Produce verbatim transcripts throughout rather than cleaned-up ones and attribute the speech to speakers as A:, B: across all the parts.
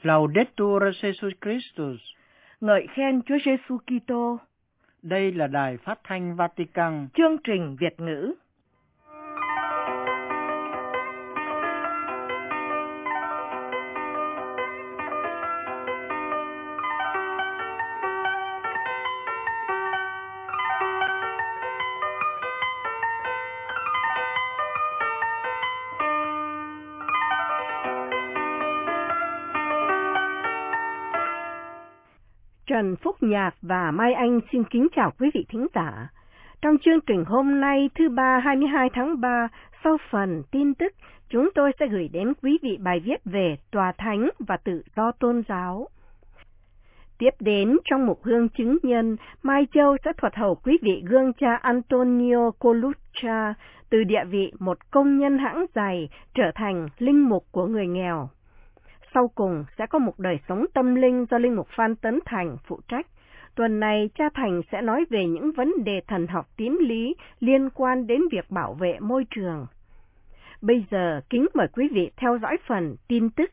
A: Laudetur Jesus Christus.
B: Ngợi khen Chúa Giêsu Kitô.
A: Đây là Đài Phát thanh Vatican.
B: Chương trình Việt ngữ. Trần Phúc Nhạc và Mai Anh xin kính chào quý vị thính giả. Trong chương trình hôm nay thứ ba hai mươi hai tháng ba, sau phần tin tức, chúng tôi sẽ gửi đến quý vị bài viết về tòa thánh và tự do tôn giáo. Tiếp đến trong mục Hương chứng nhân, Mai Châu sẽ thuật hầu quý vị gương cha Antonio Coluccia từ địa vị một công nhân hãng giày trở thành linh mục của người nghèo. Sau cùng sẽ có một đời sống tâm linh do linh mục Phan Tấn Thành phụ trách. Tuần này cha Thành sẽ nói về những vấn đề thần học tín lý liên quan đến việc bảo vệ môi trường. Bây giờ kính mời quý vị theo dõi phần tin tức.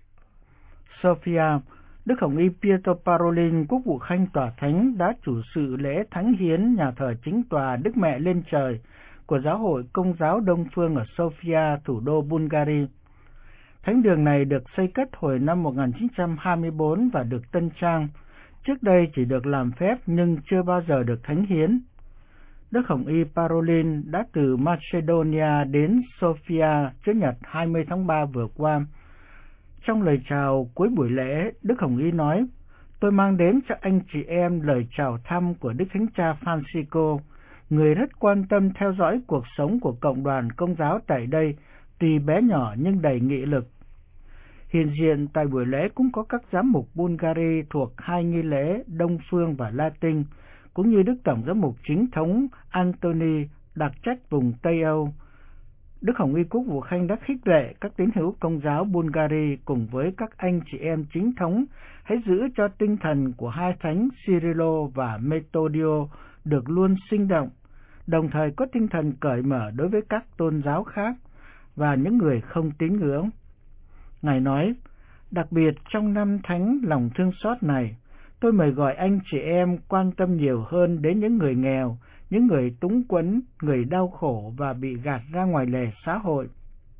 A: Sofia, Đức Hồng Y Pietro Parolin, Quốc vụ Khanh Tòa Thánh đã chủ sự lễ thánh hiến nhà thờ chính tòa Đức Mẹ Lên Trời của Giáo hội Công giáo Đông Phương ở Sofia, thủ đô Bulgaria. Thánh đường này được xây cất hồi năm một nghìn chín trăm hai mươi tư và được tân trang. Trước đây chỉ được làm phép nhưng chưa bao giờ được thánh hiến. Đức Hồng Y Parolin đã từ Macedonia đến Sofia Chủ nhật hai mươi tháng ba vừa qua. Trong lời chào cuối buổi lễ, Đức Hồng Y nói: "Tôi mang đến cho anh chị em lời chào thăm của Đức Thánh Cha Francisco, người rất quan tâm theo dõi cuộc sống của cộng đoàn Công giáo tại đây, tuy bé nhỏ nhưng đầy nghị lực." Hiện diện tại buổi lễ cũng có các giám mục Bulgaria thuộc hai nghi lễ Đông Phương và Latin, cũng như Đức Tổng giám mục chính thống Anthony, đặc trách vùng Tây Âu. Đức Hồng Y Quốc vụ Khanh đã khích lệ các tín hữu Công giáo Bulgaria cùng với các anh chị em chính thống hãy giữ cho tinh thần của hai thánh Cyrilo và Metodio được luôn sinh động, đồng thời có tinh thần cởi mở đối với các tôn giáo khác và những người không tín ngưỡng. Ngài nói: "Đặc biệt trong năm thánh lòng thương xót này, tôi mời gọi anh chị em quan tâm nhiều hơn đến những người nghèo, những người túng quẫn, người đau khổ và bị gạt ra ngoài lề xã hội."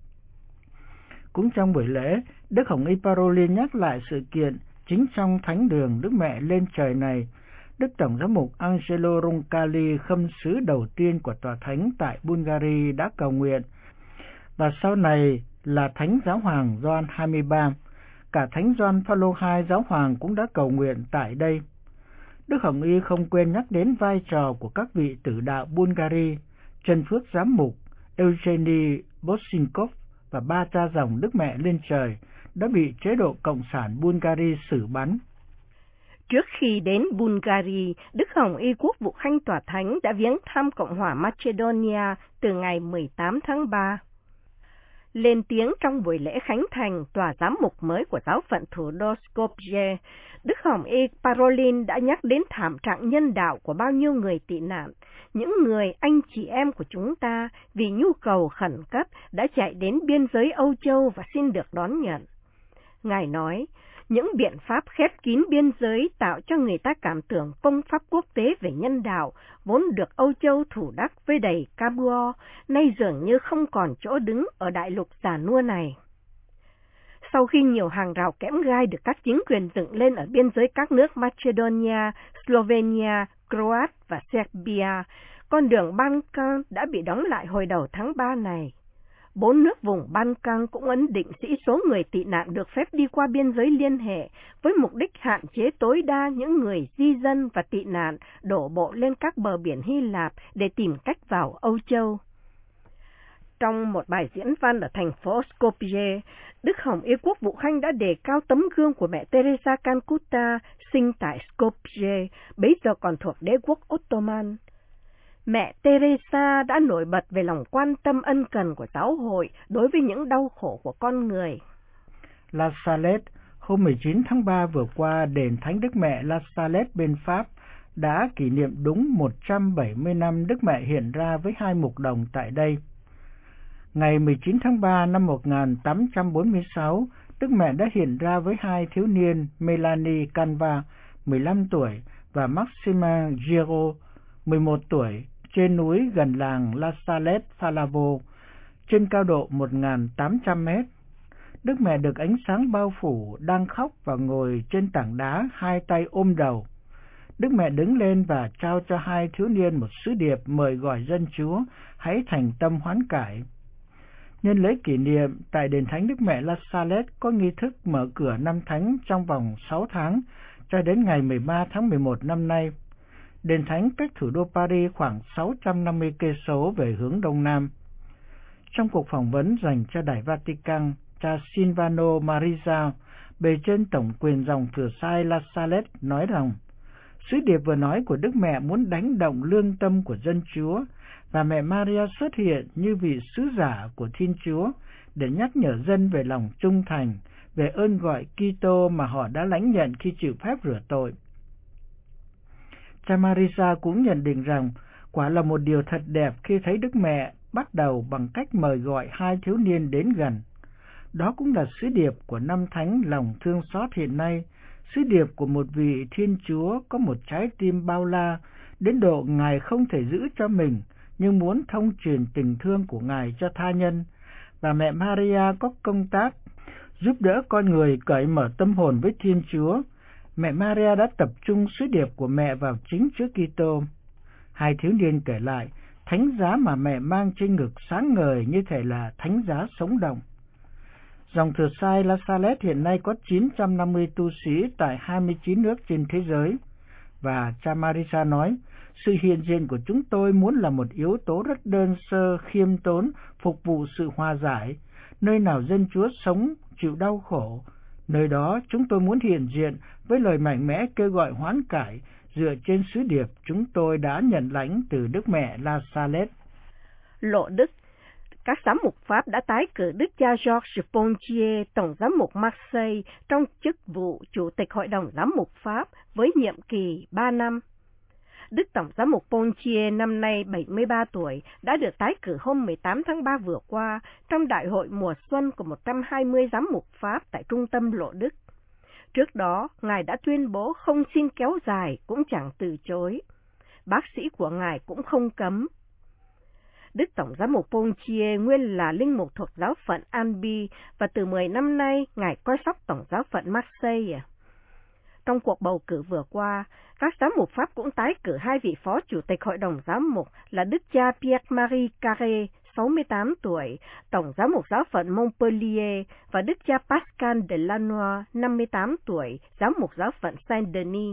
A: Cũng trong buổi lễ, Đức Hồng Y Parolin nhắc lại sự kiện chính trong thánh đường Đức Mẹ Lên Trời này, Đức Tổng giám mục Angelo Roncalli, khâm sứ đầu tiên của Tòa Thánh tại Bulgaria, đã cầu nguyện, và sau này là Thánh Giáo hoàng Gioan hai mươi ba, cả Thánh Gioan Phaolô hai Giáo hoàng cũng đã cầu nguyện tại đây. Đức Hồng Y không quên nhắc đến vai trò của các vị tử đạo Bulgaria, Trần Phước Giám mục, Eugeni Bosinkov và ba cha dòng Đức Mẹ Lên Trời đã bị chế độ Cộng sản Bulgaria xử bắn.
B: Trước khi đến Bulgaria, Đức Hồng Y Quốc vụ Khanh Tòa Thánh đã viếng thăm Cộng hòa Macedonia từ ngày mười tám tháng ba. Lên tiếng trong buổi lễ khánh thành tòa giám mục mới của giáo phận thủ đô Skopje, Đức Hồng Y Parolin đã nhắc đến thảm trạng nhân đạo của bao nhiêu người tị nạn, những người anh chị em của chúng ta vì nhu cầu khẩn cấp đã chạy đến biên giới Âu Châu và xin được đón nhận. Ngài nói: "Những biện pháp khép kín biên giới tạo cho người ta cảm tưởng công pháp quốc tế về nhân đạo, vốn được Âu Châu thủ đắc với đầy Kabul, nay dường như không còn chỗ đứng ở đại lục già nua này." Sau khi nhiều hàng rào kẽm gai được các chính quyền dựng lên ở biên giới các nước Macedonia, Slovenia, Croat và Serbia, con đường Balkan đã bị đóng lại hồi đầu tháng ba này. Bốn nước vùng Balkan cũng ấn định sĩ số người tị nạn được phép đi qua biên giới liên hệ với mục đích hạn chế tối đa những người di dân và tị nạn đổ bộ lên các bờ biển Hy Lạp để tìm cách vào Âu Châu. Trong một bài diễn văn ở thành phố Skopje, Đức Hồng Y Quốc vụ Khanh đã đề cao tấm gương của mẹ Teresa Calcutta, sinh tại Skopje, bấy giờ còn thuộc đế quốc Ottoman. Mẹ Teresa đã nổi bật về lòng quan tâm ân cần của giáo hội đối với những đau khổ của con người.
A: La Salette, hôm mười chín tháng ba vừa qua, đền Thánh Đức Mẹ La Salette bên Pháp đã kỷ niệm đúng một trăm bảy mươi năm Đức Mẹ hiện ra với hai mục đồng tại đây. Ngày mười chín tháng ba năm một nghìn tám trăm bốn mươi sáu, Đức Mẹ đã hiện ra với hai thiếu niên Melanie Canva, mười lăm tuổi, và Maxima Giro, mười một tuổi, trên núi gần làng La Salette Falavo, trên cao độ một nghìn tám trăm mét. Đức Mẹ được ánh sáng bao phủ, đang khóc và ngồi trên tảng đá, hai tay ôm đầu. Đức Mẹ đứng lên và trao cho hai thiếu niên một sứ điệp mời gọi dân Chúa hãy thành tâm hoán cải. Nhân lễ kỷ niệm, tại đền thánh Đức Mẹ La Salette có nghi thức mở cửa năm thánh trong vòng sáu tháng cho đến ngày mười ba tháng mười một năm nay. Đền thánh cách thủ đô Paris khoảng sáu trăm năm mươi cây số về hướng đông nam. Trong cuộc phỏng vấn dành cho Đài Vatican, cha Silvano Marisa, bề trên tổng quyền dòng thừa sai La Salette nói rằng, sứ điệp vừa nói của Đức Mẹ muốn đánh động lương tâm của dân Chúa, và mẹ Maria xuất hiện như vị sứ giả của Thiên Chúa để nhắc nhở dân về lòng trung thành, về ơn gọi Kitô mà họ đã lãnh nhận khi chịu phép rửa tội. Cha Marisa cũng nhận định rằng, quả là một điều thật đẹp khi thấy Đức Mẹ bắt đầu bằng cách mời gọi hai thiếu niên đến gần. Đó cũng là sứ điệp của năm thánh lòng thương xót hiện nay, sứ điệp của một vị Thiên Chúa có một trái tim bao la, đến độ Ngài không thể giữ cho mình, nhưng muốn thông truyền tình thương của Ngài cho tha nhân, và mẹ Maria có công tác giúp đỡ con người cởi mở tâm hồn với Thiên Chúa. Mẹ Maria đã tập trung sứ điệp của mẹ vào chính Chúa Kitô. Hai thiếu niên kể lại, thánh giá mà mẹ mang trên ngực sáng ngời như thể là thánh giá sống động. Dòng thừa sai La Salette hiện nay có chín trăm năm mươi tu sĩ tại hai mươi chín nước trên thế giới. Và cha Marisa nói, sự hiện diện của chúng tôi muốn là một yếu tố rất đơn sơ, khiêm tốn, phục vụ sự hòa giải. Nơi nào dân Chúa sống, chịu đau khổ, nơi đó chúng tôi muốn hiện diện với lời mạnh mẽ kêu gọi hoán cải dựa trên sứ điệp chúng tôi đã nhận lãnh từ Đức Mẹ La Salette.
B: Lộ Đức. Các giám mục Pháp đã tái cử Đức cha Georges Pontier, Tổng giám mục Marseille, trong chức vụ Chủ tịch Hội đồng Giám mục Pháp với nhiệm kỳ ba năm. Đức Tổng giám mục Pontier năm nay bảy mươi ba tuổi đã được tái cử hôm mười tám tháng ba vừa qua trong đại hội mùa xuân của một trăm hai mươi giám mục Pháp tại trung tâm Lộ Đức. Trước đó, Ngài đã tuyên bố không xin kéo dài cũng chẳng từ chối. Bác sĩ của Ngài cũng không cấm. Đức Tổng giám mục Pontier nguyên là linh mục thuộc giáo phận Albi và từ mười năm nay Ngài coi sóc tổng giáo phận Marseille. Trong cuộc bầu cử vừa qua, các giám mục Pháp cũng tái cử hai vị phó chủ tịch hội đồng giám mục là Đức cha Pierre-Marie Carré, sáu mươi tám tuổi, tổng giám mục giáo phận Montpellier, và Đức cha Pascal Delannoy, năm mươi tám tuổi, giám mục giáo phận Saint-Denis.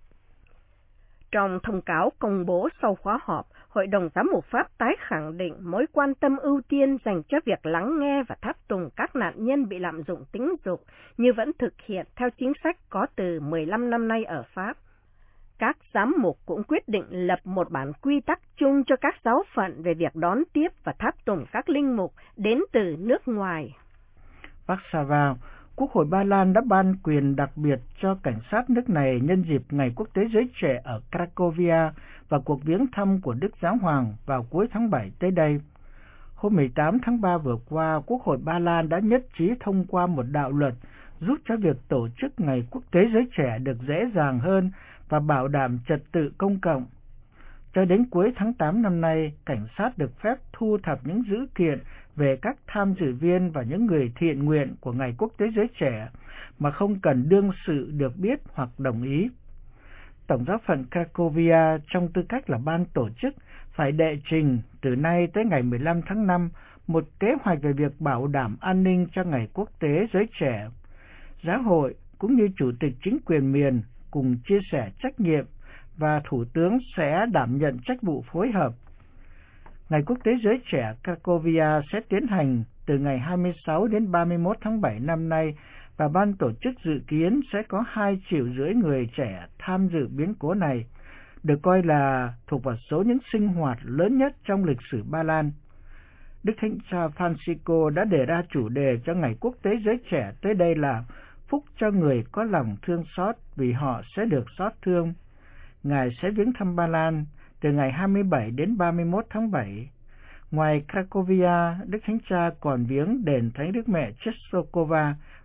B: Trong thông cáo công bố sau khóa họp, Hội đồng Giám mục Pháp tái khẳng định mối quan tâm ưu tiên dành cho việc lắng nghe và tháp tùng các nạn nhân bị lạm dụng tính dục như vẫn thực hiện theo chính sách có từ mười lăm năm nay ở Pháp. Các giám mục cũng quyết định lập một bản quy tắc chung cho các giáo phận về việc đón tiếp và tháp tùng các linh mục đến từ nước ngoài.
A: Warsaw, Quốc hội Ba Lan đã ban quyền đặc biệt cho cảnh sát nước này nhân dịp Ngày Quốc tế Giới Trẻ ở Cracovia và cuộc viếng thăm của Đức Giáo Hoàng vào cuối tháng bảy tới đây. Hôm mười tám tháng ba vừa qua, Quốc hội Ba Lan đã nhất trí thông qua một đạo luật giúp cho việc tổ chức Ngày Quốc tế Giới Trẻ được dễ dàng hơn và bảo đảm trật tự công cộng. Cho đến cuối tháng tám năm nay, cảnh sát được phép thu thập những dữ kiện về các tham dự viên và những người thiện nguyện của Ngày Quốc tế Giới Trẻ mà không cần đương sự được biết hoặc đồng ý. Tổng giáo phận Cracovia trong tư cách là ban tổ chức phải đệ trình từ nay tới ngày mười lăm tháng năm một kế hoạch về việc bảo đảm an ninh cho Ngày Quốc tế Giới Trẻ. Giáo hội cũng như chủ tịch chính quyền miền cùng chia sẻ trách nhiệm và Thủ tướng sẽ đảm nhận trách vụ phối hợp. Ngày Quốc tế Giới Trẻ Cracovia sẽ tiến hành từ ngày hai mươi sáu đến ba mươi mốt tháng bảy năm nay và ban tổ chức dự kiến sẽ có hai triệu rưỡi người trẻ tham dự biến cố này, được coi là thuộc vào số những sinh hoạt lớn nhất trong lịch sử Ba Lan. Đức Thánh Cha Francisco đã đề ra chủ đề cho Ngày Quốc tế Giới Trẻ tới đây là phúc cho người có lòng thương xót vì họ sẽ được xót thương. Ngài sẽ viếng thăm Ba Lan từ ngày hai mươi bảy đến ba mươi mốt tháng bảy. Ngoài Cracovia, Đức Thánh Cha còn viếng đền Thánh Đức Mẹ Czestochowa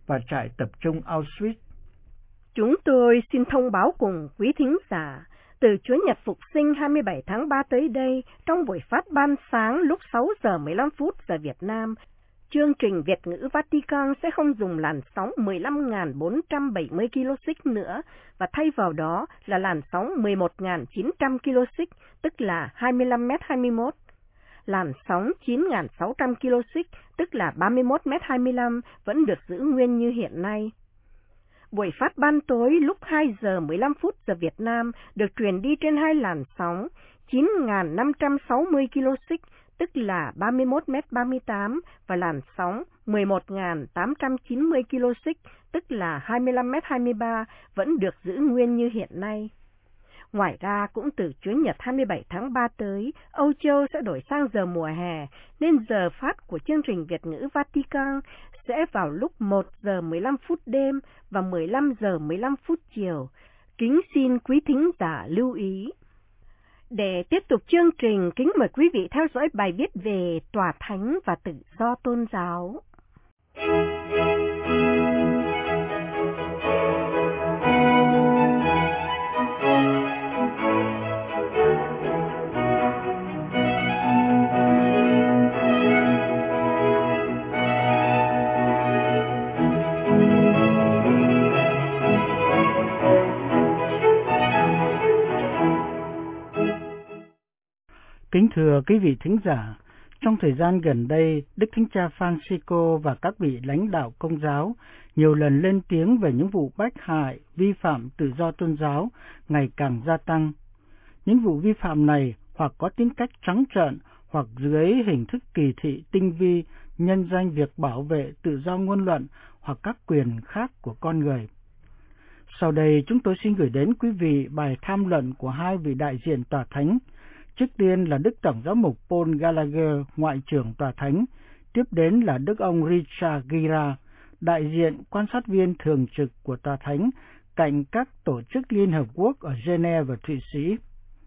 A: và trại tập trung Auschwitz.
B: Chúng tôi xin thông báo cùng quý thính giả, từ Chúa Nhật Phục sinh hai mươi bảy tháng ba tới đây, trong buổi phát ban sáng lúc sáu giờ mười lăm phút giờ Việt Nam, chương trình Việt ngữ Vatican sẽ không dùng làn sóng mười lăm nghìn bốn trăm bảy mươi ki lô xích nữa, và thay vào đó là làn sóng mười một nghìn chín trăm ki lô xích, tức là hai mươi lăm mét hai mươi mốt. Làn sóng chín nghìn sáu trăm ki lô xích, tức là ba mươi mốt mét hai mươi lăm, vẫn được giữ nguyên như hiện nay. Buổi phát ban tối lúc hai giờ mười lăm phút giờ Việt Nam được truyền đi trên hai làn sóng chín nghìn năm trăm sáu mươi ki lô xích, tức là ba mươi mốt mét ba mươi tám, và làn sóng mười một nghìn tám trăm chín mươi ki lô xích, tức là hai mươi lăm mét hai mươi ba, vẫn được giữ nguyên như hiện nay. Ngoài ra, cũng từ Chủ nhật hai mươi bảy tháng ba tới, Âu Châu sẽ đổi sang giờ mùa hè, nên giờ phát của chương trình Việt ngữ Vatican sẽ vào lúc một giờ mười lăm phút đêm và mười lăm giờ mười lăm phút chiều. Kính xin quý thính giả lưu ý. Để tiếp tục chương trình, kính mời quý vị theo dõi bài viết về Tòa Thánh và tự do tôn giáo.
A: Kính thưa quý vị thính giả, trong thời gian gần đây, Đức Thánh Cha Francisco và các vị lãnh đạo Công giáo nhiều lần lên tiếng về những vụ bách hại, vi phạm tự do tôn giáo ngày càng gia tăng. Những vụ vi phạm này hoặc có tính cách trắng trợn hoặc dưới hình thức kỳ thị tinh vi, nhân danh việc bảo vệ tự do ngôn luận hoặc các quyền khác của con người. Sau đây chúng tôi xin gửi đến quý vị bài tham luận của hai vị đại diện Tòa Thánh. Trước tiên là Đức Tổng giám mục Paul Gallagher, Ngoại trưởng Tòa Thánh, tiếp đến là Đức ông Richard Gira, đại diện quan sát viên thường trực của Tòa Thánh cạnh các tổ chức Liên Hợp Quốc ở Geneva và Thụy Sĩ.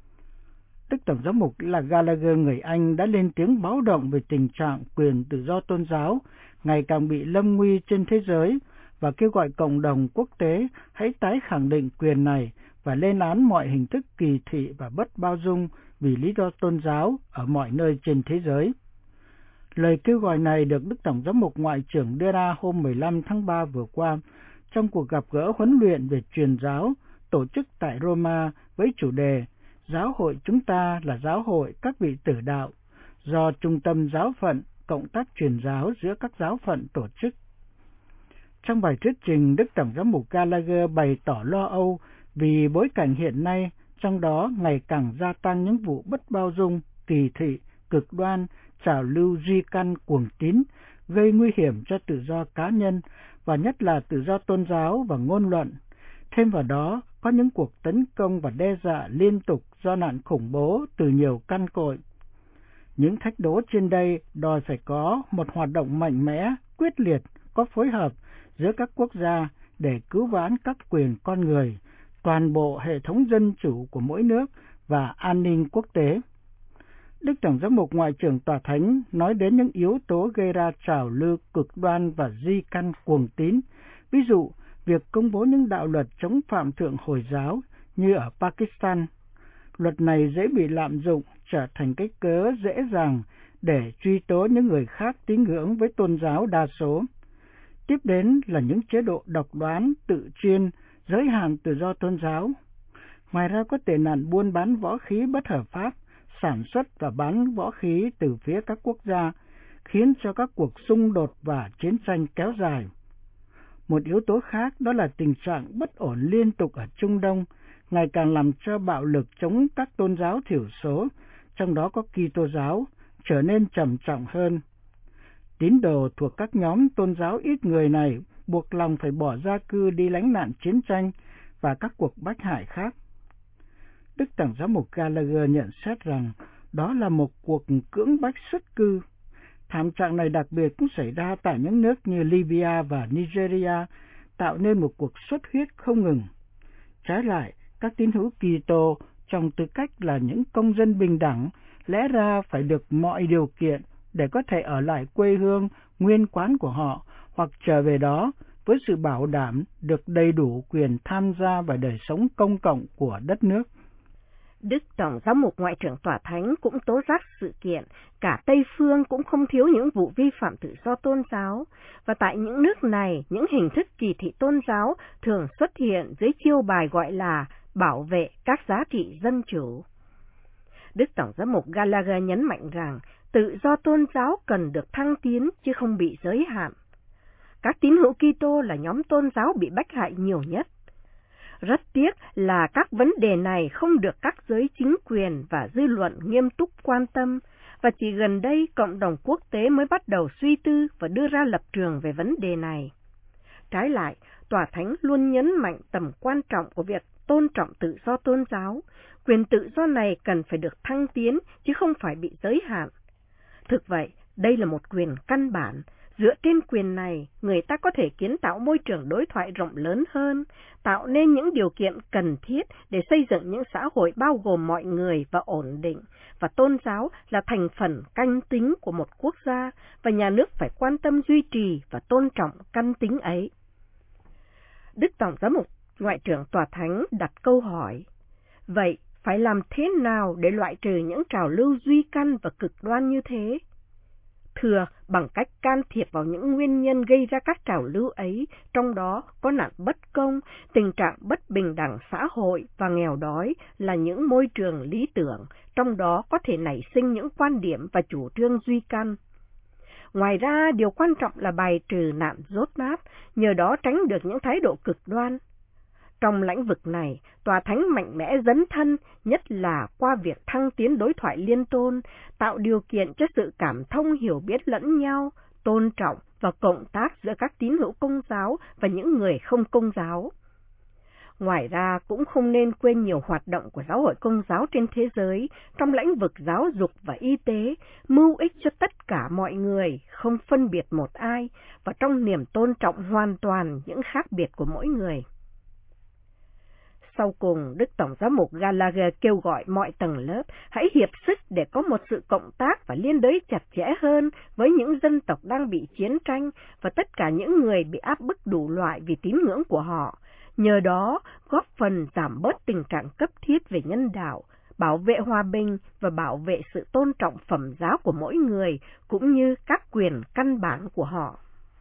A: Đức Tổng giám mục là Gallagher người Anh đã lên tiếng báo động về tình trạng quyền tự do tôn giáo ngày càng bị lâm nguy trên thế giới và kêu gọi cộng đồng quốc tế hãy tái khẳng định quyền này và lên án mọi hình thức kỳ thị và bất bao dung vì lý do tôn giáo ở mọi nơi trên thế giới. Lời kêu gọi này được Đức Tổng giám mục Ngoại trưởng đưa ra hôm mười lăm tháng ba vừa qua trong cuộc gặp gỡ huấn luyện về truyền giáo tổ chức tại Roma với chủ đề Giáo hội chúng ta là giáo hội các vị tử đạo, do Trung tâm Giáo phận cộng tác truyền giáo giữa các giáo phận tổ chức. Trong bài thuyết trình, Đức Tổng giám mục Gallagher bày tỏ lo âu vì bối cảnh hiện nay, trong đó ngày càng gia tăng những vụ bất bao dung, kỳ thị, cực đoan, trào lưu di căn cuồng tín, gây nguy hiểm cho tự do cá nhân và nhất là tự do tôn giáo và ngôn luận. Thêm vào đó, có những cuộc tấn công và đe dọa liên tục do nạn khủng bố từ nhiều căn cội. Những thách đố trên đây đòi phải có một hoạt động mạnh mẽ, quyết liệt, có phối hợp giữa các quốc gia để cứu vãn các quyền con người, toàn bộ hệ thống dân chủ của mỗi nước và an ninh quốc tế. Đức Tổng giám mục Ngoại trưởng Tòa Thánh nói đến những yếu tố gây ra trào lưu cực đoan và di căn cuồng tín, ví dụ việc công bố những đạo luật chống phạm thượng Hồi giáo như ở Pakistan. Luật này dễ bị lạm dụng, trở thành cái cớ dễ dàng để truy tố những người khác tín ngưỡng với tôn giáo đa số. Tiếp đến là những chế độ độc đoán, tự chuyên, giới hạn tự do tôn giáo. Ngoài ra có tệ nạn buôn bán võ khí bất hợp pháp, sản xuất và bán võ khí từ phía các quốc gia, khiến cho các cuộc xung đột và chiến tranh kéo dài. Một yếu tố khác đó là tình trạng bất ổn liên tục ở Trung Đông, ngày càng làm cho bạo lực chống các tôn giáo thiểu số, trong đó có Kitô giáo, trở nên trầm trọng hơn. Tín đồ thuộc các nhóm tôn giáo ít người này buộc lòng phải bỏ gia cư đi lánh nạn chiến tranh và các cuộc bách hại khác. Đức Tổng giám mục Gallagher nhận xét rằng đó là một cuộc cưỡng bách xuất cư. Thảm trạng này đặc biệt cũng xảy ra tại những nước như Libya và Nigeria, tạo nên một cuộc xuất huyết không ngừng. Trái lại, các tín hữu Kitô trong tư cách là những công dân bình đẳng lẽ ra phải được mọi điều kiện để có thể ở lại quê hương nguyên quán của họ hoặc trở về đó với sự bảo đảm được đầy đủ quyền tham gia vào đời sống công cộng của đất nước.
B: Đức Tổng giám mục Ngoại trưởng Tòa Thánh cũng tố giác sự kiện, cả Tây Phương cũng không thiếu những vụ vi phạm tự do tôn giáo, và tại những nước này, những hình thức kỳ thị tôn giáo thường xuất hiện dưới chiêu bài gọi là bảo vệ các giá trị dân chủ. Đức Tổng giám mục Gallagher nhấn mạnh rằng tự do tôn giáo cần được thăng tiến chứ không bị giới hạn. Các tín hữu Kitô là nhóm tôn giáo bị bách hại nhiều nhất. Rất tiếc là các vấn đề này không được các giới chính quyền và dư luận nghiêm túc quan tâm, và chỉ gần đây cộng đồng quốc tế mới bắt đầu suy tư và đưa ra lập trường về vấn đề này. Trái lại, Tòa Thánh luôn nhấn mạnh tầm quan trọng của việc tôn trọng tự do tôn giáo. Quyền tự do này cần phải được thăng tiến chứ không phải bị giới hạn. Thực vậy, đây là một quyền căn bản. Dựa trên quyền này, người ta có thể kiến tạo môi trường đối thoại rộng lớn hơn, tạo nên những điều kiện cần thiết để xây dựng những xã hội bao gồm mọi người và ổn định, và tôn giáo là thành phần căn tính của một quốc gia, và nhà nước phải quan tâm duy trì và tôn trọng căn tính ấy. Đức Tổng giám mục Ngoại trưởng Tòa Thánh đặt câu hỏi, vậy phải làm thế nào để loại trừ những trào lưu duy căn và cực đoan như thế? Thưa, bằng cách can thiệp vào những nguyên nhân gây ra các trào lưu ấy, trong đó có nạn bất công, tình trạng bất bình đẳng xã hội và nghèo đói là những môi trường lý tưởng, trong đó có thể nảy sinh những quan điểm và chủ trương duy căn. Ngoài ra, điều quan trọng là bài trừ nạn dốt nát, nhờ đó tránh được những thái độ cực đoan. Trong lĩnh vực này, Tòa Thánh mạnh mẽ dấn thân, nhất là qua việc thăng tiến đối thoại liên tôn, tạo điều kiện cho sự cảm thông hiểu biết lẫn nhau, tôn trọng và cộng tác giữa các tín hữu công giáo và những người không công giáo. Ngoài ra, cũng không nên quên nhiều hoạt động của giáo hội công giáo trên thế giới trong lĩnh vực giáo dục và y tế, mưu ích cho tất cả mọi người, không phân biệt một ai, và trong niềm tôn trọng hoàn toàn những khác biệt của mỗi người. Sau cùng, Đức Tổng giám mục Gallagher kêu gọi mọi tầng lớp hãy hiệp sức để có một sự cộng tác và liên đới chặt chẽ hơn với những dân tộc đang bị chiến tranh và tất cả những người bị áp bức đủ loại vì tín ngưỡng của họ, nhờ đó góp phần giảm bớt tình trạng cấp thiết về nhân đạo, bảo vệ hòa bình và bảo vệ sự tôn trọng phẩm giá của mỗi người cũng như các quyền căn bản của họ.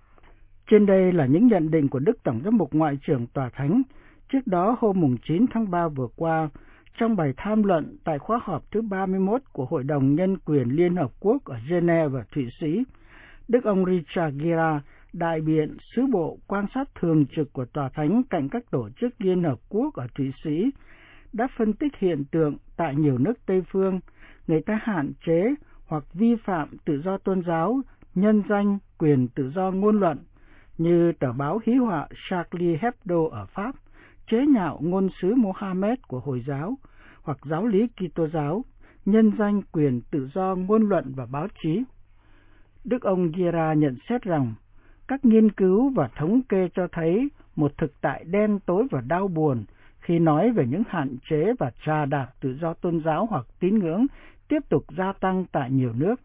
A: Trên đây là những nhận định của Đức Tổng giám mục Ngoại trưởng Tòa Thánh trước đó hôm chín tháng ba vừa qua, trong bài tham luận tại khóa họp thứ ba mươi mốt của Hội đồng Nhân quyền Liên Hợp Quốc ở Geneva, Thụy Sĩ. Đức ông Richard Gira, đại biện sứ bộ quan sát thường trực của Tòa Thánh cạnh các tổ chức Liên Hợp Quốc ở Thụy Sĩ, đã phân tích hiện tượng tại nhiều nước Tây Phương, người ta hạn chế hoặc vi phạm tự do tôn giáo, nhân danh quyền tự do ngôn luận, như tờ báo hí họa Charlie Hebdo ở Pháp, chế nhạo ngôn sứ Mohammed của Hồi giáo, hoặc giáo lý Kitô giáo, nhân danh quyền tự do ngôn luận và báo chí. Đức ông Gira nhận xét rằng, các nghiên cứu và thống kê cho thấy một thực tại đen tối và đau buồn khi nói về những hạn chế và trà đạp tự do tôn giáo hoặc tín ngưỡng tiếp tục gia tăng tại nhiều nước.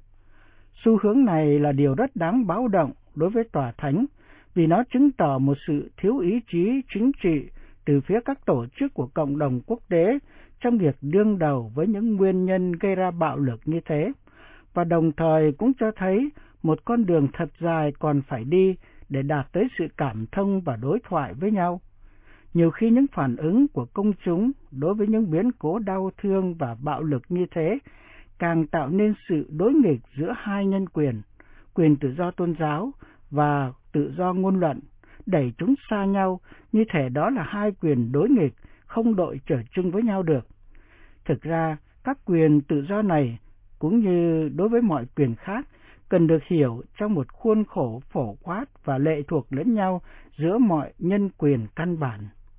A: Xu hướng này là điều rất đáng báo động đối với Tòa Thánh, vì nó chứng tỏ một sự thiếu ý chí chính trị từ phía các tổ chức của cộng đồng quốc tế trong việc đương đầu với những nguyên nhân gây ra bạo lực như thế, và đồng thời cũng cho thấy một con đường thật dài còn phải đi để đạt tới sự cảm thông và đối thoại với nhau. Nhiều khi những phản ứng của công chúng đối với những biến cố đau thương và bạo lực như thế càng tạo nên sự đối nghịch giữa hai nhân quyền, quyền tự do tôn giáo và tự do ngôn luận, đẩy chúng xa nhau, như thể đó là hai quyền đối nghịch, không đội trời chung với nhau được. Thực ra, các quyền tự do này, cũng như đối với mọi quyền khác, cần được hiểu trong một khuôn khổ phổ quát và lệ thuộc lẫn nhau giữa mọi nhân quyền căn bản.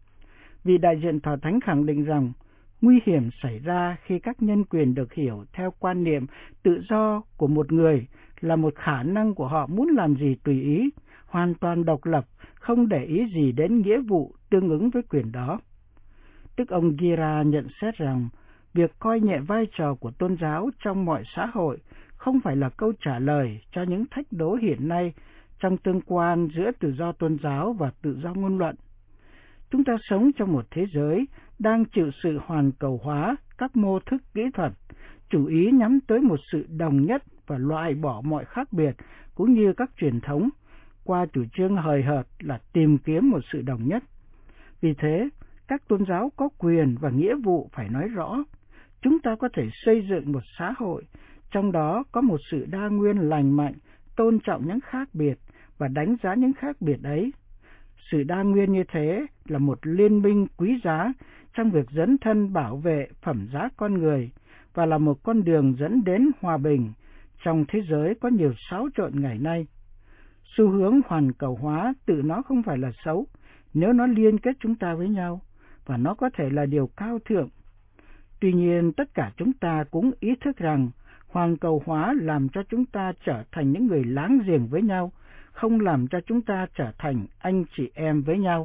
A: Vị đại diện Tòa Thánh khẳng định rằng, nguy hiểm xảy ra khi các nhân quyền được hiểu theo quan niệm tự do của một người là một khả năng của họ muốn làm gì tùy ý, hoàn toàn độc lập, không để ý gì đến nghĩa vụ tương ứng với quyền đó. Đức ông Gira nhận xét rằng, việc coi nhẹ vai trò của tôn giáo trong mọi xã hội không phải là câu trả lời cho những thách đố hiện nay trong tương quan giữa tự do tôn giáo và tự do ngôn luận. Chúng ta sống trong một thế giới đang chịu sự hoàn cầu hóa các mô thức kỹ thuật, chủ ý nhắm tới một sự đồng nhất và loại bỏ mọi khác biệt, cũng như các truyền thống, qua chủ trương hời hợt là tìm kiếm một sự đồng nhất. Vì thế, các tôn giáo có quyền và nghĩa vụ phải nói rõ, chúng ta có thể xây dựng một xã hội, trong đó có một sự đa nguyên lành mạnh, tôn trọng những khác biệt và đánh giá những khác biệt ấy. Sự đa nguyên như thế là một liên minh quý giá trong việc dấn thân bảo vệ phẩm giá con người và là một con đường dẫn đến hòa bình trong thế giới có nhiều xáo trộn ngày nay. Xu hướng hoàn cầu hóa tự nó không phải là xấu nếu nó liên kết chúng ta với nhau, và nó có thể là điều cao thượng. Tuy nhiên, tất cả chúng ta cũng ý thức rằng hoàn cầu hóa làm cho chúng ta trở thành những người láng giềng với nhau, không làm cho chúng ta trở thành anh chị em với nhau.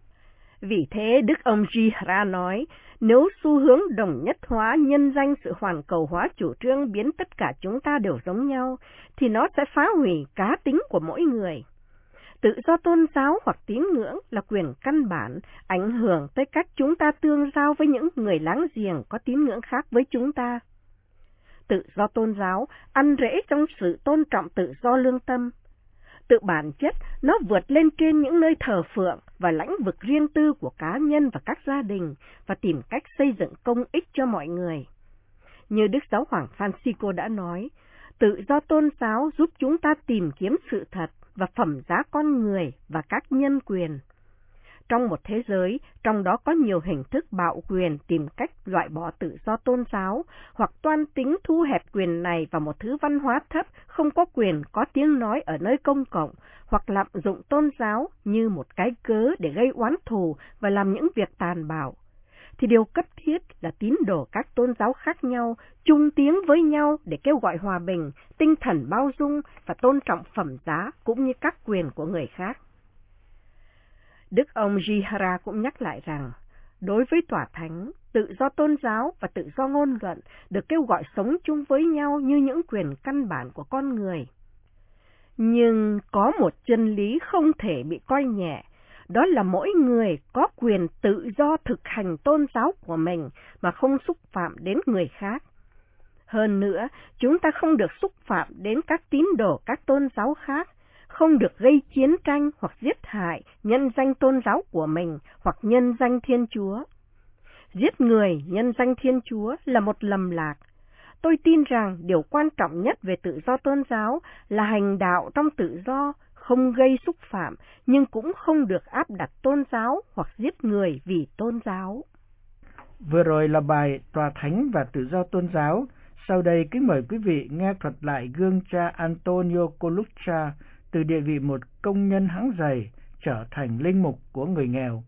B: Vì thế, Đức ông Gihara nói, nếu xu hướng đồng nhất hóa nhân danh sự hoàn cầu hóa chủ trương biến tất cả chúng ta đều giống nhau, thì nó sẽ phá hủy cá tính của mỗi người. Tự do tôn giáo hoặc tín ngưỡng là quyền căn bản, ảnh hưởng tới cách chúng ta tương giao với những người láng giềng có tín ngưỡng khác với chúng ta. Tự do tôn giáo ăn rễ trong sự tôn trọng tự do lương tâm. Tự bản chất, nó vượt lên trên những nơi thờ phượng và lãnh vực riêng tư của cá nhân và các gia đình, và tìm cách xây dựng công ích cho mọi người. Như Đức Giáo hoàng Francisco đã nói, tự do tôn giáo giúp chúng ta tìm kiếm sự thật và phẩm giá con người và các nhân quyền. Trong một thế giới, trong đó có nhiều hình thức bạo quyền tìm cách loại bỏ tự do tôn giáo, hoặc toan tính thu hẹp quyền này vào một thứ văn hóa thấp, không có quyền có tiếng nói ở nơi công cộng, hoặc lạm dụng tôn giáo như một cái cớ để gây oán thù và làm những việc tàn bạo, thì điều cấp thiết là tín đồ các tôn giáo khác nhau chung tiếng với nhau để kêu gọi hòa bình, tinh thần bao dung và tôn trọng phẩm giá cũng như các quyền của người khác. Đức ông Gihara cũng nhắc lại rằng, đối với tòa thánh, tự do tôn giáo và tự do ngôn luận được kêu gọi sống chung với nhau như những quyền căn bản của con người. Nhưng có một chân lý không thể bị coi nhẹ, đó là mỗi người có quyền tự do thực hành tôn giáo của mình mà không xúc phạm đến người khác. Hơn nữa, chúng ta không được xúc phạm đến các tín đồ các tôn giáo khác, không được gây chiến tranh hoặc giết hại nhân danh tôn giáo của mình hoặc nhân danh Thiên Chúa. Giết người nhân danh Thiên Chúa là một lầm lạc. Tôi tin rằng điều quan trọng nhất về tự do tôn giáo là hành đạo trong tự do, không gây xúc phạm, nhưng cũng không được áp đặt tôn giáo hoặc giết người vì tôn giáo.
A: Vừa rồi là bài Tòa Thánh và Tự do Tôn giáo. Sau đây kính mời quý vị nghe thuật lại gương cha Antonio Coluccia từ địa vị một công nhân hãng giày trở thành linh mục của người nghèo.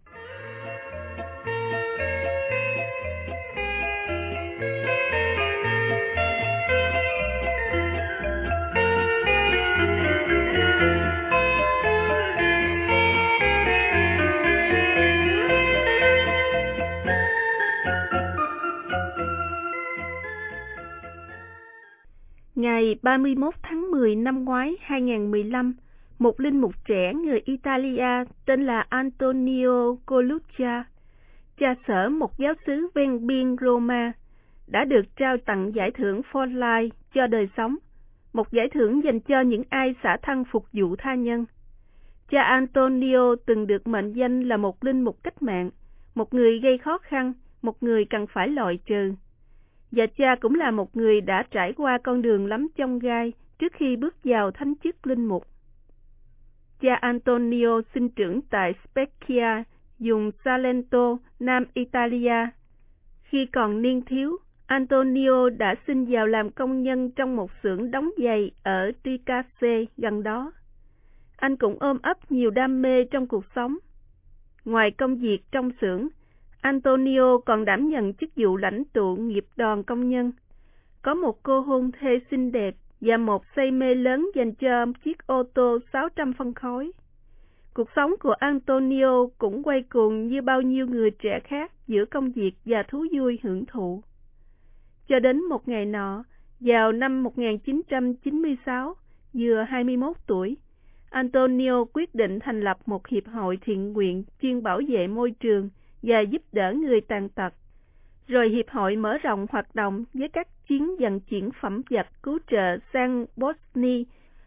C: Ngày ba mươi mốt tháng mười năm ngoái hai nghìn không trăm mười lăm, một linh mục trẻ người Italia tên là Antonio Coluccia, cha xở một giáo xứ ven biên Roma, đã được trao tặng giải thưởng For Life cho đời sống, một giải thưởng dành cho những ai xả thân phục vụ tha nhân. Cha Antonio từng được mệnh danh là một linh mục cách mạng, một người gây khó khăn, một người cần phải loại trừ. Và cha cũng là một người đã trải qua con đường lắm chông gai trước khi bước vào thánh chức linh mục. Cha Antonio sinh trưởng tại Specchia, vùng Salento, Nam Italia. Khi còn niên thiếu, Antonio đã xin vào làm công nhân trong một xưởng đóng giày ở Tricasse gần đó. Anh cũng ôm ấp nhiều đam mê trong cuộc sống. Ngoài công việc trong xưởng, Antonio còn đảm nhận chức vụ lãnh tụ nghiệp đoàn công nhân, có một cô hôn thê xinh đẹp và một say mê lớn dành cho chiếc ô tô sáu trăm phân khối. Cuộc sống của Antonio cũng quay cuồng như bao nhiêu người trẻ khác giữa công việc và thú vui hưởng thụ. Cho đến một ngày nọ, vào năm một nghìn chín trăm chín mươi sáu, vừa hai mươi mốt tuổi, Antonio quyết định thành lập một hiệp hội thiện nguyện chuyên bảo vệ môi trường và giúp đỡ người tàn tật. Rồi hiệp hội mở rộng hoạt động với các chuyến vận chuyển phẩm vật cứu trợ sang Bosnia,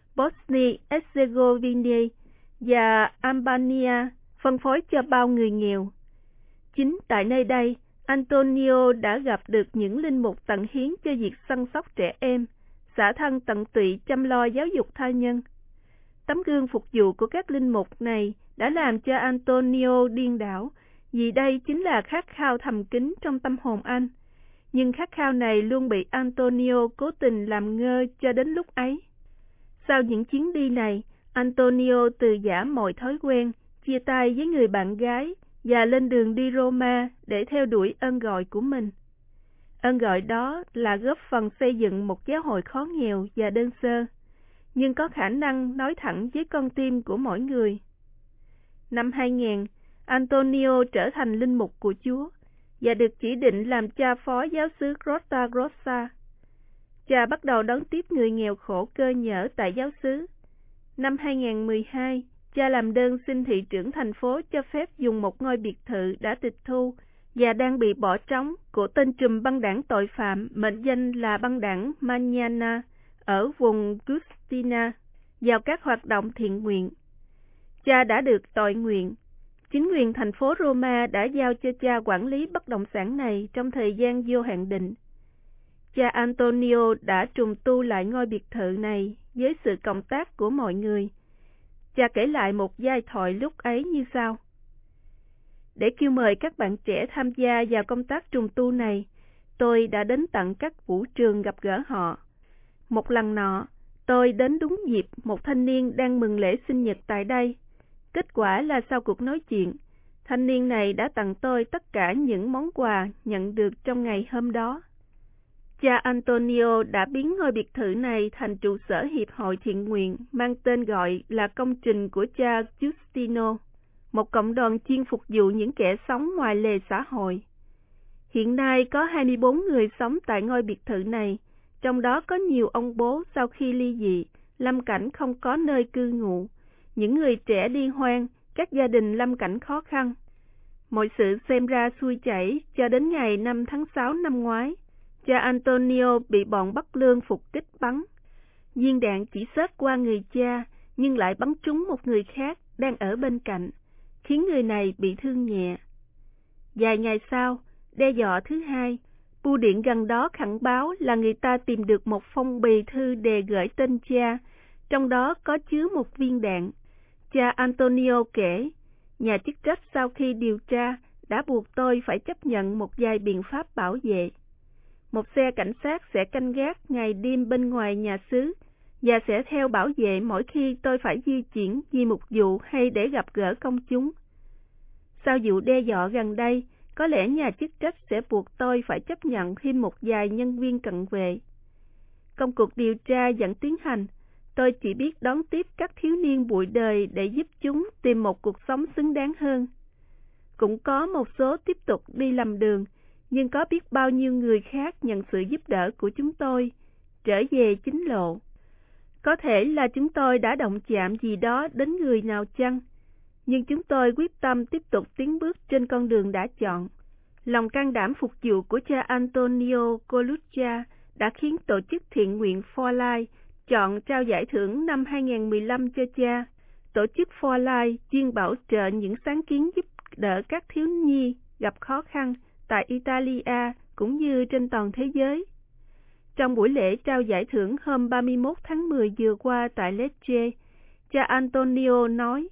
C: Bosnia-Herzegovina và Albania, phân phối cho bao người nghèo. Chính tại nơi đây, Antonio đã gặp được những linh mục tận hiến cho việc săn sóc trẻ em, xả thân tận tụy chăm lo giáo dục tha nhân. Tấm gương phục vụ của các linh mục này đã làm cho Antonio điên đảo, vì đây chính là khát khao thầm kín trong tâm hồn anh. Nhưng khát khao này luôn bị Antonio cố tình làm ngơ cho đến lúc ấy. Sau những chuyến đi này, Antonio từ giã mọi thói quen, chia tay với người bạn gái và lên đường đi Roma để theo đuổi ơn gọi của mình. Ơn gọi đó là góp phần xây dựng một giáo hội khó nghèo và đơn sơ, nhưng có khả năng nói thẳng với con tim của mỗi người. Năm hai nghìn, Antonio trở thành linh mục của Chúa và được chỉ định làm cha phó giáo xứ Grotta Grossa. Cha bắt đầu đón tiếp người nghèo khổ cơ nhở tại giáo xứ. Năm hai nghìn mười hai, cha làm đơn xin thị trưởng thành phố cho phép dùng một ngôi biệt thự đã tịch thu và đang bị bỏ trống của tên trùm băng đảng tội phạm mệnh danh là băng đảng Mañana ở vùng Custina vào các hoạt động thiện nguyện. Cha đã được tội nguyện. Chính quyền thành phố Roma đã giao cho cha quản lý bất động sản này trong thời gian vô hạn định. Cha Antonio đã trùng tu lại ngôi biệt thự này với sự cộng tác của mọi người. Cha kể lại một giai thoại lúc ấy như sau. Để kêu mời các bạn trẻ tham gia vào công tác trùng tu này, tôi đã đến tận các vũ trường gặp gỡ họ. Một lần nọ, tôi đến đúng dịp một thanh niên đang mừng lễ sinh nhật tại đây. Kết quả là sau cuộc nói chuyện, thanh niên này đã tặng tôi tất cả những món quà nhận được trong ngày hôm đó. Cha Antonio đã biến ngôi biệt thự này thành trụ sở hiệp hội thiện nguyện mang tên gọi là công trình của cha Giustino, một cộng đoàn chuyên phục vụ những kẻ sống ngoài lề xã hội. Hiện nay có hai mươi bốn người sống tại ngôi biệt thự này, trong đó có nhiều ông bố sau khi ly dị, lâm cảnh không có nơi cư ngụ, những người trẻ đi hoang, các gia đình lâm cảnh khó khăn. Mọi sự xem ra xuôi chảy cho đến ngày năm tháng sáu năm ngoái. Cha Antonio bị bọn Bắc Lương phục kích bắn. Viên đạn chỉ xết qua người cha, nhưng lại bắn trúng một người khác đang ở bên cạnh, khiến người này bị thương nhẹ. Vài ngày sau, đe dọa thứ hai, bưu điện gần đó khẳng báo là người ta tìm được một phong bì thư đề gửi tên cha, trong đó có chứa một viên đạn. Cha Antonio kể, nhà chức trách sau khi điều tra đã buộc tôi phải chấp nhận một vài biện pháp bảo vệ. Một xe cảnh sát sẽ canh gác ngày đêm bên ngoài nhà xứ và sẽ theo bảo vệ mỗi khi tôi phải di chuyển vì mục vụ hay để gặp gỡ công chúng. Sau vụ đe dọa gần đây, có lẽ nhà chức trách sẽ buộc tôi phải chấp nhận thêm một vài nhân viên cận vệ. Công cuộc điều tra vẫn tiến hành, tôi chỉ biết đón tiếp các thiếu niên bụi đời để giúp chúng tìm một cuộc sống xứng đáng hơn. Cũng có một số tiếp tục đi lầm đường, nhưng có biết bao nhiêu người khác nhận sự giúp đỡ của chúng tôi, trở về chính lộ. Có thể là chúng tôi đã động chạm gì đó đến người nào chăng, nhưng chúng tôi quyết tâm tiếp tục tiến bước trên con đường đã chọn. Lòng can đảm phục vụ của cha Antonio Coluccia đã khiến tổ chức thiện nguyện For Life chọn trao giải thưởng năm hai nghìn mười lăm cho cha. Tổ chức For Life chuyên bảo trợ những sáng kiến giúp đỡ các thiếu nhi gặp khó khăn tại Italia cũng như trên toàn thế giới. Trong buổi lễ trao giải thưởng hôm ba mươi mốt tháng mười vừa qua tại Lecce, cha Antonio nói,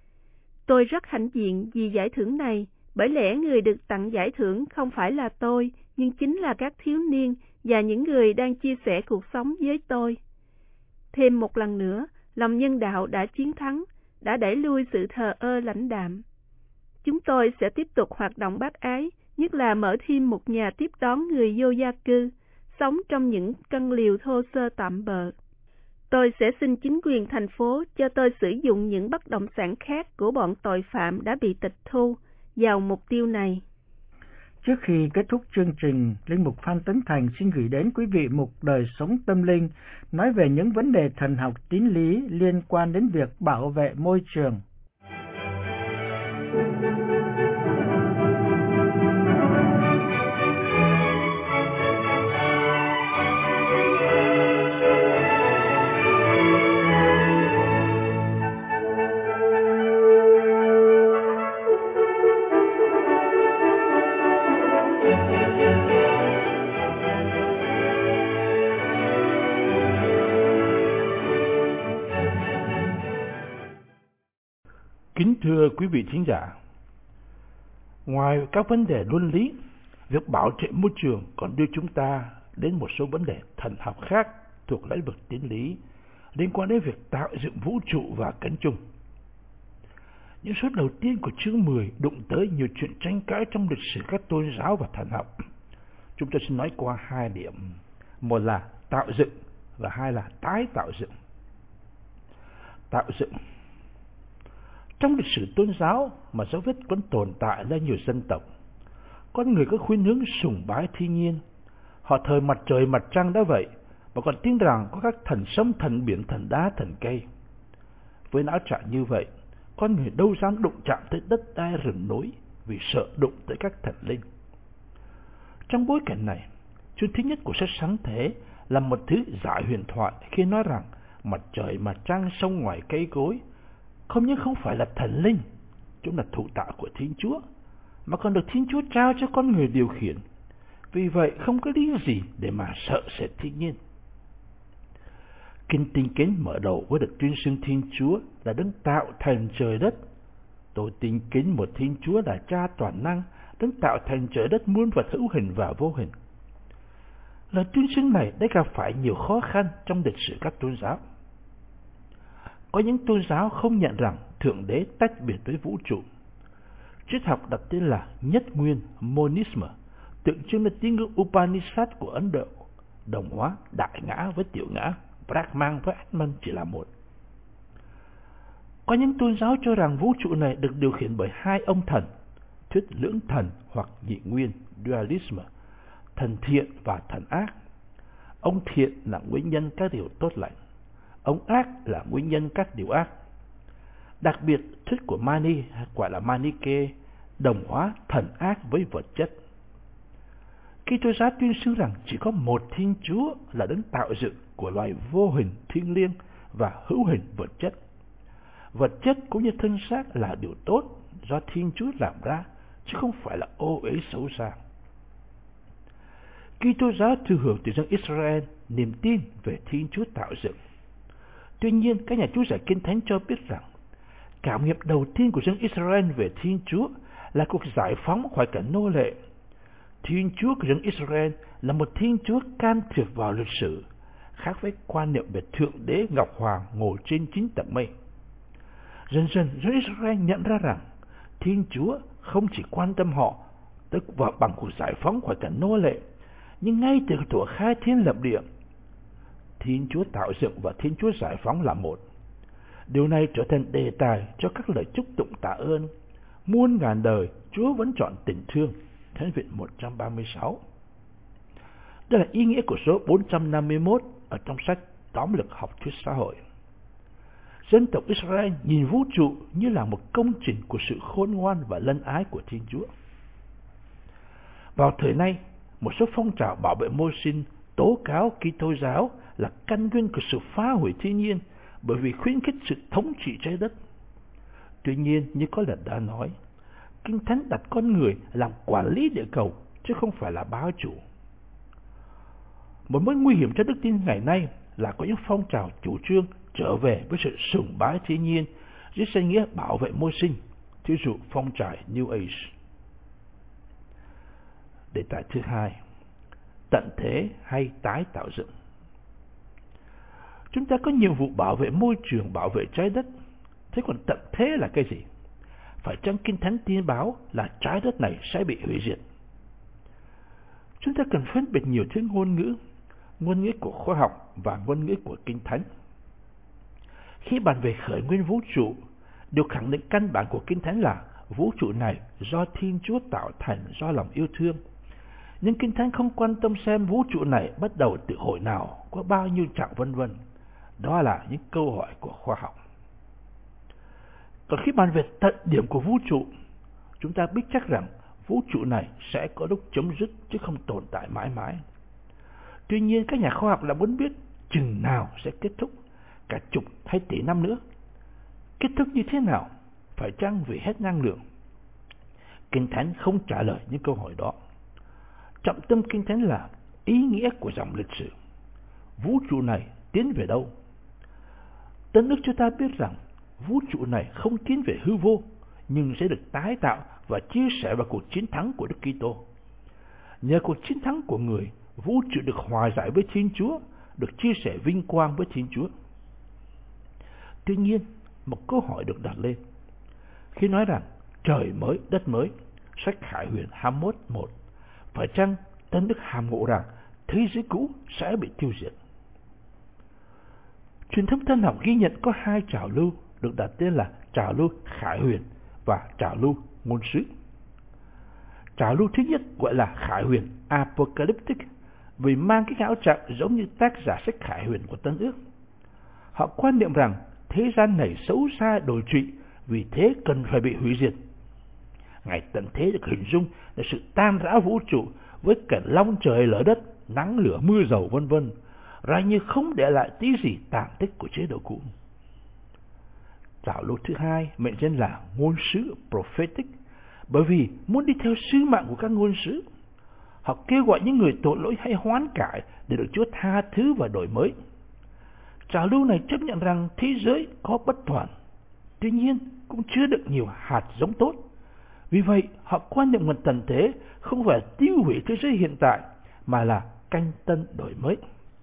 C: tôi rất hãnh diện vì giải thưởng này, bởi lẽ người được tặng giải thưởng không phải là tôi, nhưng chính là các thiếu niên và những người đang chia sẻ cuộc sống với tôi. Thêm một lần nữa, lòng nhân đạo đã chiến thắng, đã đẩy lui sự thờ ơ lãnh đạm. Chúng tôi sẽ tiếp tục hoạt động bác ái, nhất là mở thêm một nhà tiếp đón người vô gia cư, sống trong những căn liều thô sơ tạm bợ. Tôi sẽ xin chính quyền thành phố cho tôi sử dụng những bất động sản khác của bọn tội phạm đã bị tịch thu vào mục tiêu này.
A: Trước khi kết thúc chương trình, Linh mục Phan Tấn Thành xin gửi đến quý vị mục Đời sống tâm linh nói về những vấn đề thần học tín lý liên quan đến việc bảo vệ môi trường.
D: Kính thưa quý vị thính giả, ngoài các vấn đề luân lý, việc bảo vệ môi trường còn đưa chúng ta đến một số vấn đề thần học khác thuộc lĩnh vực tín lý liên quan đến việc tạo dựng vũ trụ và cánh chung. Những số đầu tiên của chương mười đụng tới nhiều chuyện tranh cãi trong lịch sử các tôn giáo và thần học. Chúng tôi xin nói qua hai điểm, một là tạo dựng và hai là tái tạo dựng. Tạo dựng. Trong lịch sử tôn giáo mà dấu vết vẫn tồn tại ra nhiều dân tộc, con người có khuynh hướng sùng bái thiên nhiên. Họ thờ mặt trời mặt trăng đã vậy, mà còn tin rằng có các thần sông, thần biển, thần đá, thần cây. Với não trạng như vậy, con người đâu dám đụng chạm tới đất đai rừng núi vì sợ đụng tới các thần linh. Trong bối cảnh này, chương thứ nhất của sách Sáng Thế là một thứ giải huyền thoại khi nói rằng mặt trời, mặt trăng, sông ngoài cây cối không những không phải là thần linh, chúng là thụ tạo của Thiên Chúa, mà còn được Thiên Chúa trao cho con người điều khiển. Vì vậy không có lý gì để mà sợ sệt thiên nhiên. Kinh Tinh Kính mở đầu với được tuyên xưng Thiên Chúa là đấng tạo thành trời đất. Tôi tin kính một Thiên Chúa là Cha toàn năng, đấng tạo thành trời đất muôn vật hữu hình và vô hình. Lời tuyên xưng này đã gặp phải nhiều khó khăn trong lịch sử các tôn giáo. Có những tôn giáo không nhận rằng Thượng Đế tách biệt với vũ trụ. Triết học đặt tên là Nhất Nguyên Monism, tượng trưng là tín ngưỡng Upanishad của Ấn Độ, đồng hóa đại ngã với tiểu ngã, Brahman với Atman chỉ là một. Có những tôn giáo cho rằng vũ trụ này được điều khiển bởi hai ông thần, thuyết lưỡng thần hoặc nhị nguyên, dualism, thần thiện và thần ác. Ông thiện là nguyên nhân các điều tốt lành, ông ác là nguyên nhân các điều ác. Đặc biệt, thuyết của Mani, gọi là Manichae, đồng hóa thần ác với vật chất. Khi Kitô giáo tuyên xưng rằng chỉ có một Thiên Chúa là đấng tạo dựng của loài vô hình thiêng liêng và hữu hình vật chất. Vật chất cũng như thân xác là điều tốt do Thiên Chúa làm ra, chứ không phải là ô uế xấu xa. Kitô giáo thừa hưởng từ dân Israel niềm tin về Thiên Chúa tạo dựng. Tuy nhiên, các nhà chú giải Kinh Thánh cho biết rằng cảm nghiệm đầu tiên của dân Israel về Thiên Chúa là cuộc giải phóng khỏi cảnh nô lệ. Thiên Chúa của dân Israel là một Thiên Chúa can thiệp vào lịch sử, khác với quan niệm về Thượng Đế Ngọc Hoàng ngồi trên chín tầng mây. Dần dần, dân Israel nhận ra rằng Thiên Chúa không chỉ quan tâm họ tức vào bằng cuộc giải phóng khỏi cảnh nô lệ, nhưng ngay từ thuở khai thiên lập địa, Thiên Chúa tạo dựng và Thiên Chúa giải phóng là một. Điều này trở thành đề tài cho các lời chúc tụng tạ ơn. Muôn ngàn đời Chúa vẫn chọn tình thương. Thánh viện một trăm ba mươi sáu. Đây là ý nghĩa của số bốn trăm năm mươi mốt ở trong sách Tóm lược học thuyết xã hội. Dân tộc Israel nhìn vũ trụ như là một công trình của sự khôn ngoan và lân ái của Thiên Chúa. Vào thời nay, một số phong trào bảo vệ môi sinh tố cáo Kitô giáo là căn nguyên của sự phá hủy thiên nhiên bởi vì khuyến khích sự thống trị trái đất. Tuy nhiên, như có lần đã nói, Kinh Thánh đặt con người làm quản lý địa cầu chứ không phải là bá chủ. Một mối nguy hiểm cho đức tin ngày nay là có những phong trào chủ trương trở về với sự sùng bái thiên nhiên dưới danh nghĩa bảo vệ môi sinh, thí dụ phong trào New Age. Đề tài thứ hai, tận thế hay tái tạo dựng. Chúng ta có nhiệm vụ bảo vệ môi trường, bảo vệ trái đất. Thế còn tận thế là cái gì? Phải chăng Kinh Thánh tiên báo là trái đất này sẽ bị hủy diệt? Chúng ta cần phân biệt nhiều thứ ngôn ngữ, ngôn ngữ của khoa học và ngôn ngữ của Kinh Thánh. Khi bàn về khởi nguyên vũ trụ, điều khẳng định căn bản của Kinh Thánh là vũ trụ này do Thiên Chúa tạo thành do lòng yêu thương. Nhưng Kinh Thánh không quan tâm xem vũ trụ này bắt đầu từ hồi nào, có bao nhiêu chặng vân vân. Đó là những câu hỏi của khoa học. Còn khi bàn về tận điểm của vũ trụ, chúng ta biết chắc rằng vũ trụ này sẽ có lúc chấm dứt chứ không tồn tại mãi mãi. Tuy nhiên các nhà khoa học lại muốn biết chừng nào sẽ kết thúc, cả chục hay tỷ năm nữa. Kết thúc như thế nào? Phải chăng vì hết năng lượng? Kinh Thánh không trả lời những câu hỏi đó. Trọng tâm Kinh Thánh là ý nghĩa của dòng lịch sử. Vũ trụ này tiến về đâu? Tân ước cho ta biết rằng vũ trụ này không tiến về hư vô, nhưng sẽ được tái tạo và chia sẻ vào cuộc chiến thắng của Đức Kitô. Nhờ cuộc chiến thắng của người, vũ trụ được hòa giải với Thiên Chúa, được chia sẻ vinh quang với Thiên Chúa. Tuy nhiên, một câu hỏi được đặt lên. Khi nói rằng trời mới, đất mới, sách Khải Huyền hai mươi mốt một, phải chăng Tân Đức hàm ngộ rằng thế giới cũ sẽ bị tiêu diệt? Truyền thống tân học ghi nhận có hai trào lưu được đặt tên là trào lưu Khải Huyền và trào lưu ngôn sứ. Trào lưu thứ nhất gọi là Khải Huyền Apocalyptic vì mang cái áo trạng giống như tác giả sách Khải Huyền của Tân Ước. Họ quan niệm rằng thế gian này xấu xa đồi trụy, vì thế cần phải bị hủy diệt. Ngày tận thế được hình dung là sự tan rã vũ trụ với cả long trời lở đất, nắng lửa mưa dầu vân vân, ra như không để lại tí gì tàn tích của chế độ cũ. Trào lưu thứ hai mệnh danh là ngôn sứ prophetic, bởi vì muốn đi theo sứ mạng của các ngôn sứ. Họ kêu gọi những người tội lỗi hãy hoán cải để được Chúa tha thứ và đổi mới. Trào lưu này chấp nhận rằng thế giới có bất toàn, tuy nhiên cũng chưa được nhiều hạt giống tốt. Vì vậy, họ quan niệm một tận thế không phải tiêu hủy thế giới hiện tại, mà là canh tân đổi mới.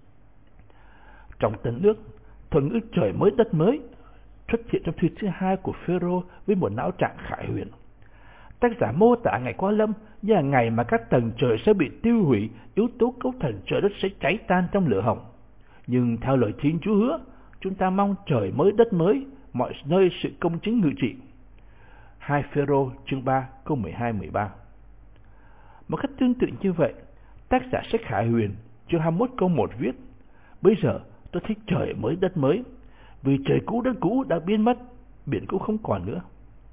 D: Trong Tân Ước, thuật ngữ trời mới đất mới xuất hiện trong thư thứ hai của Phêrô với một não trạng Khải Huyền. Tác giả mô tả ngày qua lâm như là ngày mà các tầng trời sẽ bị tiêu hủy, yếu tố cấu thành trời đất sẽ cháy tan trong lửa hồng. Nhưng theo lời Thiên Chúa hứa, chúng ta mong trời mới đất mới, mọi nơi sự công chính ngự trị. hai Phêrô chương ba câu mười hai mười ba. Một cách tương tự như vậy, tác giả sách Khải Huyền chương hai mươi mốt câu một viết: bây giờ tôi thích trời mới đất mới, vì trời cũ đất cũ đã biến mất, biển cũ không còn nữa.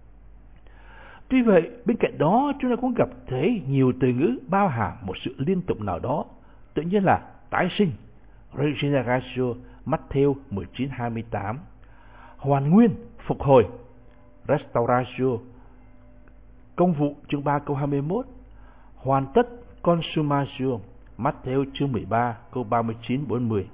D: Tuy vậy, bên cạnh đó chúng ta cũng gặp thấy nhiều từ ngữ bao hàm một sự liên tục nào đó, tự nhiên là tái sinh, regeneratio, Matthew mười chín hai mươi tám, hoàn nguyên, phục hồi, restauratio, công vụ chương ba câu hai mươi mốt, hoàn tất, consumatio, Matthew chương mười ba câu ba mươi chín bốn mươi.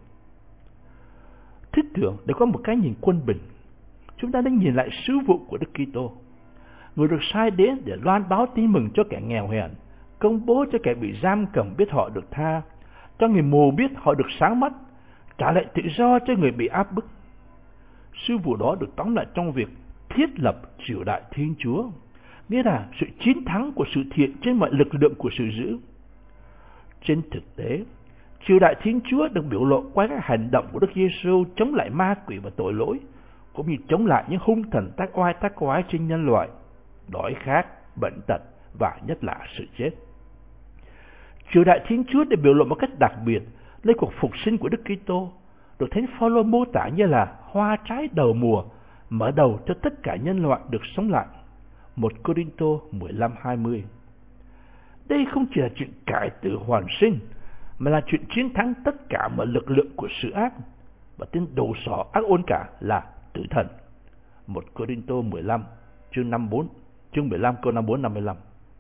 D: Thiết tưởng để có một cái nhìn quân bình, chúng ta nên nhìn lại sứ vụ của Đức Kitô, người được sai đến để loan báo tin mừng cho kẻ nghèo hèn, công bố cho kẻ bị giam cầm biết họ được tha, cho người mù biết họ được sáng mắt, trả lại tự do cho người bị áp bức. Sứ vụ đó được tóm lại trong việc thiết lập triều đại Thiên Chúa, nghĩa là sự chiến thắng của sự thiện trên mọi lực lượng của sự dữ. Trên thực tế, triều đại Thiên Chúa được biểu lộ qua các hành động của Đức Giêsu chống lại ma quỷ và tội lỗi, cũng như chống lại những hung thần tác oai tác quái trên nhân loại, đói khát, bệnh tật và nhất là sự chết. Triều đại Thiên Chúa được biểu lộ một cách đặc biệt lấy cuộc phục sinh của Đức Kitô, được Thánh Phaolô mô tả như là hoa trái đầu mùa, mở đầu cho tất cả nhân loại được sống lại. một Cô-rinh-tô mười lăm hai mươi. Đây không chỉ là chuyện cải tử hoàn sinh, mà là chuyện chiến thắng tất cả mọi lực lượng của sự ác, và tên đầu sỏ ác ôn cả là tử thần. một Cô-rinh-tô mười lăm chương năm bốn, chương mười lăm câu năm mươi bốn năm mươi lăm.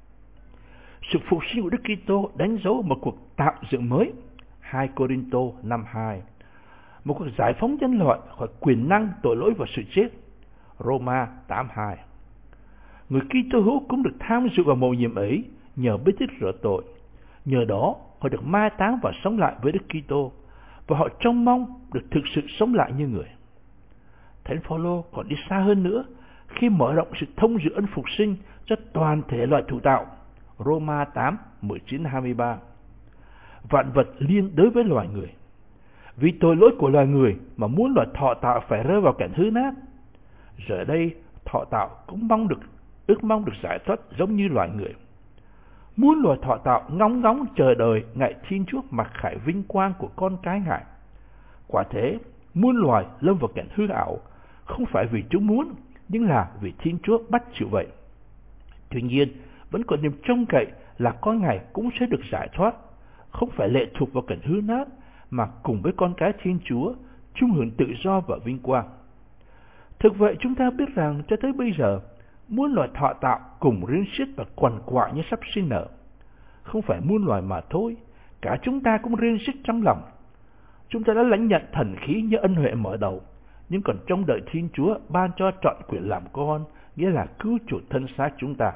D: Sự phục sinh của Đức Kitô đánh dấu một cuộc tạo dựng mới. hai Cô-rinh-tô năm hai. Một cuộc giải phóng nhân loại khỏi quyền năng, tội lỗi và sự chết. Roma tám hai. Người Kitô hữu cũng được tham dự vào mầu nhiệm ấy nhờ bí tích rửa tội. Nhờ đó họ được mai táng và sống lại với Đức Kitô, và họ trông mong được thực sự sống lại như người. Thánh Phaolô còn đi xa hơn nữa khi mở rộng sự thông dự ân phục sinh cho toàn thể loài thụ tạo. Roma tám mười chín hai mươi ba. Vạn vật liên đới với loài người. Vì tội lỗi của loài người mà muốn loài thọ tạo phải rơi vào cảnh hư nát. Giờ đây thọ tạo cũng mong được ước mong được giải thoát giống như loài người. Muôn loài thọ tạo ngóng ngóng chờ đợi ngày Thiên Chúa mặc khải vinh quang của con cái Ngài. Quả thế, muôn loài lâm vào cảnh hư ảo, không phải vì chúng muốn, nhưng là vì Thiên Chúa bắt chịu vậy. Tuy nhiên, vẫn còn niềm trông cậy là con Ngài cũng sẽ được giải thoát, không phải lệ thuộc vào cảnh hư nát, mà cùng với con cái Thiên Chúa, chung hưởng tự do và vinh quang. Thực vậy chúng ta biết rằng cho tới bây giờ, muôn loài thọ tạo cùng riêng xiết và quằn quại như sắp sinh nở. Không phải muôn loài mà thôi, cả chúng ta cũng riêng xiết trong lòng. Chúng ta đã lãnh nhận thần khí như ân huệ mở đầu, nhưng còn trông đợi Thiên Chúa ban cho trọn quyền làm con, nghĩa là cứu chuộc thân xác chúng ta.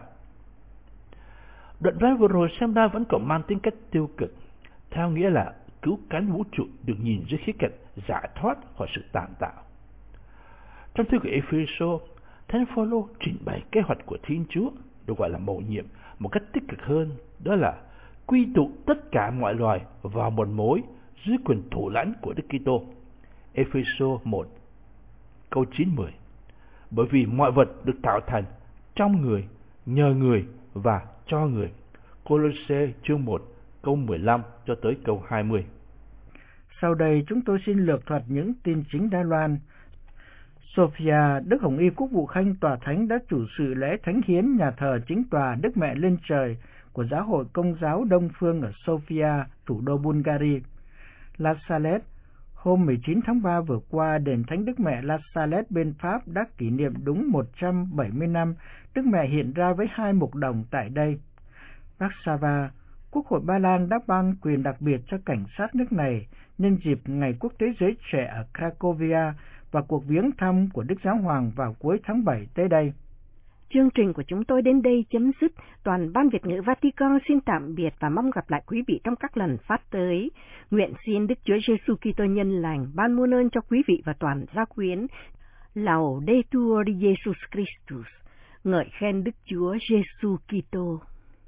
D: Đoạn văn vừa rồi xem ra vẫn còn mang tính cách tiêu cực, theo nghĩa là cứu cánh vũ trụ được nhìn dưới khía cạnh giải thoát khỏi sự tàn tạo. Trong thư của Ephesos, Thánh Phaolô trình bày kế hoạch của Thiên Chúa, được gọi là mầu nhiệm, một cách tích cực hơn, đó là quy tụ tất cả mọi loài vào một mối dưới quyền thủ lãnh của Đức Kitô. Ephesos một, câu chín mười. Bởi vì mọi vật được tạo thành trong người, nhờ người và cho người. Cô-lô-sê chương một, câu mười lăm cho tới câu hai mươi.
A: Sau đây chúng tôi xin lược thuật những tin chính Đài Loan. Sophia, Đức Hồng Y Quốc vụ Khanh Tòa Thánh đã chủ sự lễ thánh hiến nhà thờ chính tòa Đức Mẹ Lên Trời của Giáo hội Công giáo Đông Phương ở Sofia, thủ đô Bulgaria. La Salette, hôm mười chín tháng ba vừa qua, đền Thánh Đức Mẹ La Salette bên Pháp đã kỷ niệm đúng một trăm bảy mươi năm Đức Mẹ hiện ra với hai mục đồng tại đây. Warsaw, Quốc hội Ba Lan đã ban quyền đặc biệt cho cảnh sát nước này nhân dịp Ngày Quốc tế Giới Trẻ ở Cracovia và cuộc viếng thăm của Đức Giáo Hoàng vào cuối tháng bảy tới đây.
B: Chương trình của chúng tôi đến đây chấm dứt. Toàn ban Việt ngữ Vatican xin tạm biệt và mong gặp lại quý vị trong các lần phát tới. Nguyện xin Đức Chúa Giêsu Kitô nhân lành ban muôn ơn cho quý vị và toàn gia quyến. Laudetur Jesus Christus. Ngợi khen Đức Chúa Giêsu Kitô.